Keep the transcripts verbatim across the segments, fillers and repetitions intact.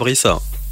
Fabrice.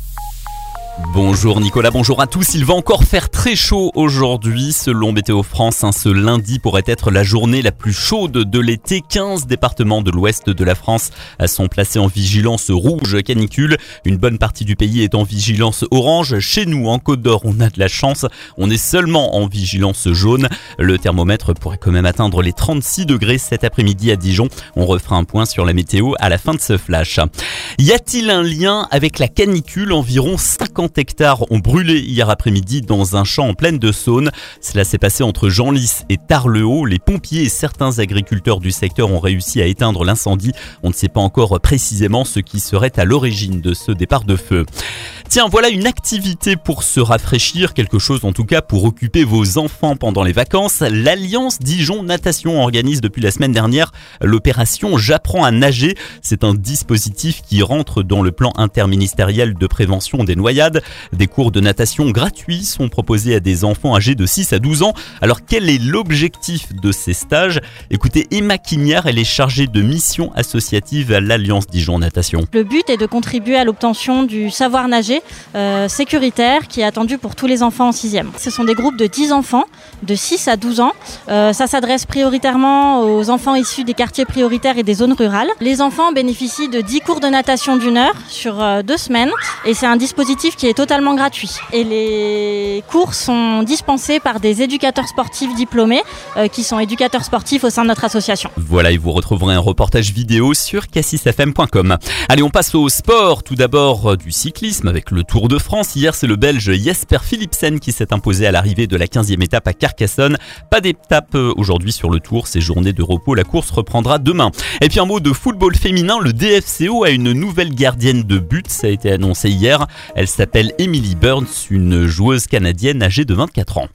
Bonjour Nicolas, bonjour à tous. Il va encore faire très chaud aujourd'hui. Selon Météo France, hein, ce lundi pourrait être la journée la plus chaude de l'été. quinze départements de l'ouest de la France sont placés en vigilance rouge canicule. Une bonne partie du pays est en vigilance orange. Chez nous, en Côte d'Or, on a de la chance. On est seulement en vigilance jaune. Le thermomètre pourrait quand même atteindre les trente-six degrés cet après-midi à Dijon. On refera un point sur la météo à la fin de ce flash. Y a-t-il un lien avec la canicule ? Environ cinquante hectares ont brûlé hier après-midi dans un champ en plaine de Saône. Cela s'est passé entre Genlis et Tarbes-le-Haut. Les pompiers et certains agriculteurs du secteur ont réussi à éteindre l'incendie. On ne sait pas encore précisément ce qui serait à l'origine de ce départ de feu. Tiens, voilà une activité pour se rafraîchir, quelque chose en tout cas pour occuper vos enfants pendant les vacances. L'Alliance Dijon Natation organise depuis la semaine dernière l'opération J'apprends à nager. C'est un dispositif qui rentre dans le plan interministériel de prévention des noyades. Des cours de natation gratuits sont proposés à des enfants âgés de six à douze ans. Alors quel est l'objectif de ces stages ? Écoutez, Emma Quignard, elle est chargée de mission associative à l'Alliance Dijon Natation. Le but est de contribuer à l'obtention du savoir nager euh, sécuritaire qui est attendu pour tous les enfants en sixième. Ce sont des groupes de dix enfants, de six à douze ans. Euh, ça s'adresse prioritairement aux enfants issus des quartiers prioritaires et des zones rurales. Les enfants bénéficient de dix cours de natation d'une heure sur euh, deux semaines et c'est un dispositif qui est totalement gratuit. Et les cours sont dispensés par des éducateurs sportifs diplômés euh, qui sont éducateurs sportifs au sein de notre association. Voilà, et vous retrouverez un reportage vidéo sur cassis f m point com. Allez, on passe au sport. Tout d'abord du cyclisme avec le Tour de France. Hier, c'est le Belge Jesper Philipsen qui s'est imposé à l'arrivée de la quinzième étape à Carcassonne. Pas d'étape aujourd'hui sur le Tour, c'est journée de repos. La course reprendra demain. Et puis un mot de football féminin, le D F C O a une nouvelle gardienne de but. Ça a été annoncé hier. Elle s'appelle Emily Burns, une joueuse canadienne âgée de vingt-quatre ans.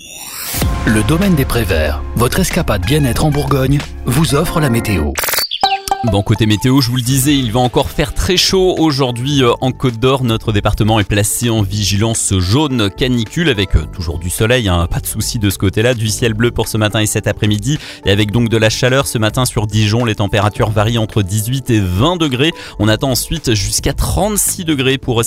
Le domaine des Préverts, votre escapade bien-être en Bourgogne, vous offre la météo. Bon, côté météo, je vous le disais, il va encore faire très chaud aujourd'hui en Côte d'Or. Notre département est placé en vigilance jaune canicule avec toujours du soleil, hein, pas de souci de ce côté-là. Du ciel bleu pour ce matin et cet après-midi et avec donc de la chaleur ce matin sur Dijon. Les températures varient entre dix-huit et vingt degrés. On attend ensuite jusqu'à trente-six degrés pour